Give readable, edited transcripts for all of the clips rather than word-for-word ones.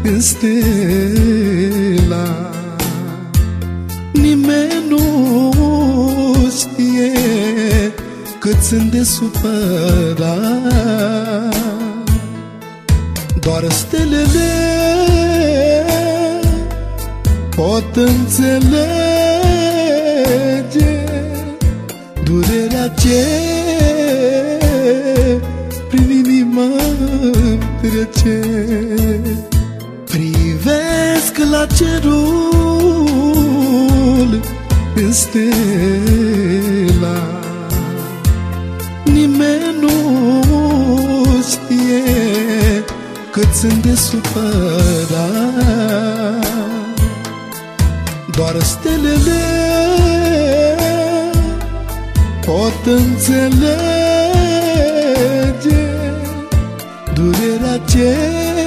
în stela. Nimeni nu știe cât sunt de supărat, doar stelele pot înțelege durerea ce prin inima-mi trece. Privesc la cerul în stela. Nimeni nu știe cât sunt de supărat, doar stelele pot înțelege durerea ce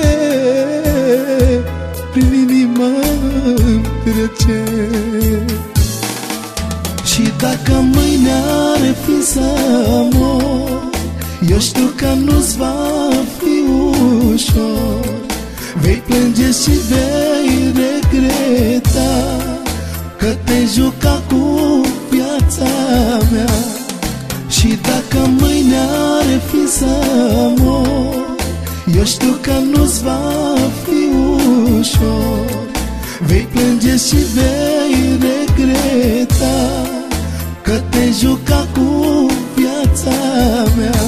prin inima-mi trece. Și dacă mâine ar fi să mor, eu știu că nu-ți va fi ușor. Vei plânge și vei regreta că te-ai jucat cu viața mea. Și dacă mâine ar fi să mor, eu știu că nu-ți va fi ușor. Vei plânge și vei regreta că te-ai jucat cu viața mea.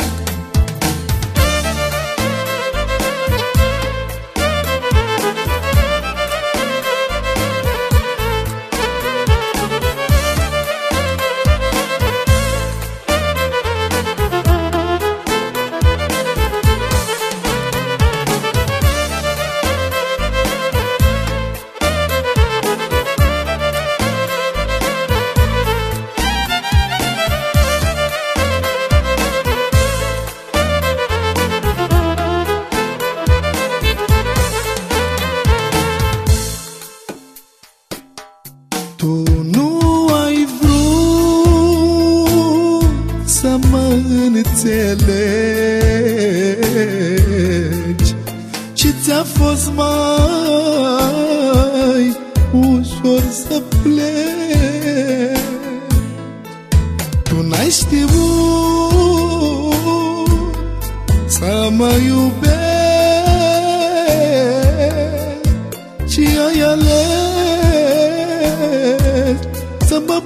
Tu nu ai vrut să mă înțelegi și ți-a fost mai ușor să pleci. Tu n-ai știut să mă iubești și ai ales să mă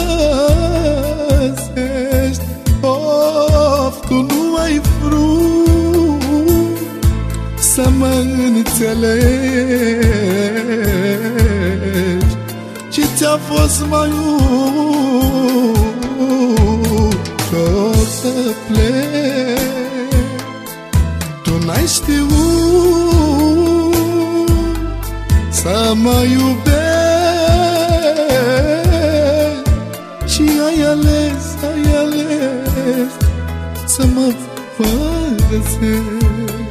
părăsești. Of, tu nu ai vrut să mă înțelegi și ți-a fost mai ușor să pleci. Tu n-ai știut să mă iubești și ai ales să mă părăsești.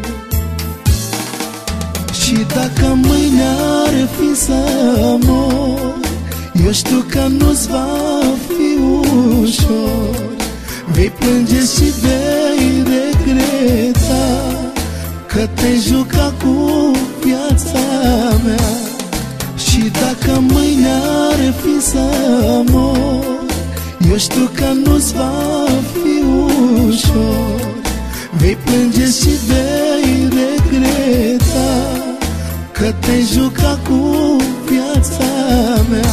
Și dacă mâine ar fi să mor, eu știu că nu-ți va fi ușor. Vei plânge și vei regreta că te-ai jucat cu viața mea. Și dacă mâine ar fi să mor, eu știu că nu-ți va fi ușor. Vei plânge și vei regreta că te-ai jucat cu viața mea.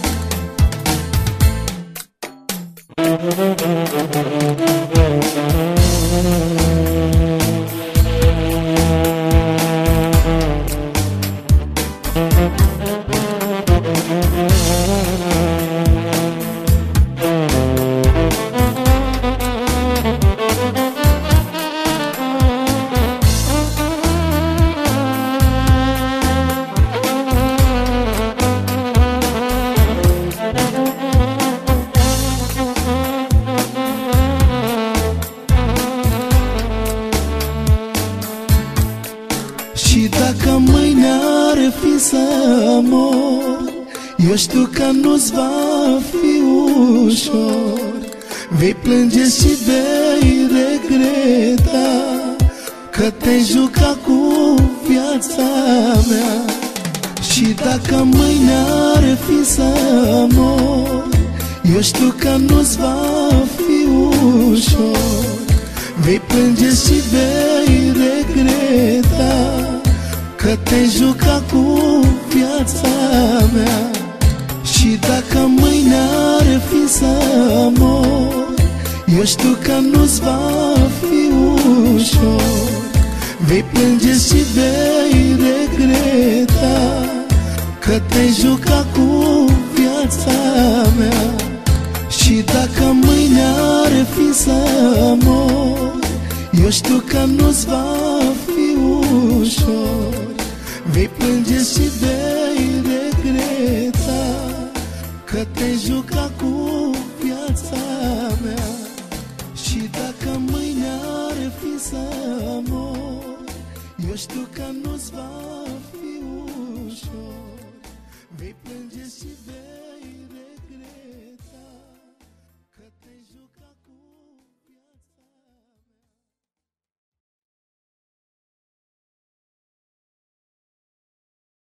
Și dacă mâine ar fi să mor, eu știu că nu-ți va fi ușor. Vei plânge și vei regreta că te-ai jucat cu viața mea. Și dacă mâine ar fi să mor, eu știu că nu-ți va fi ușor. Vei plânge și vei regreta că te-ai jucat cu viața mea. Și dacă mâine ar fi să mor, eu știu că nu-ți va fi ușor. Vei plânge și vei regreta că te-ai jucat cu viața mea. Și dacă mâine ar fi să mor, eu știu că nu-ți va fi ușor. Vei plânge și vei regreta că te-ai jucat cu viața mea. Și dacă mâine ar fi să mor, eu știu că nu-ți va fi ușor. Vei plânge și vei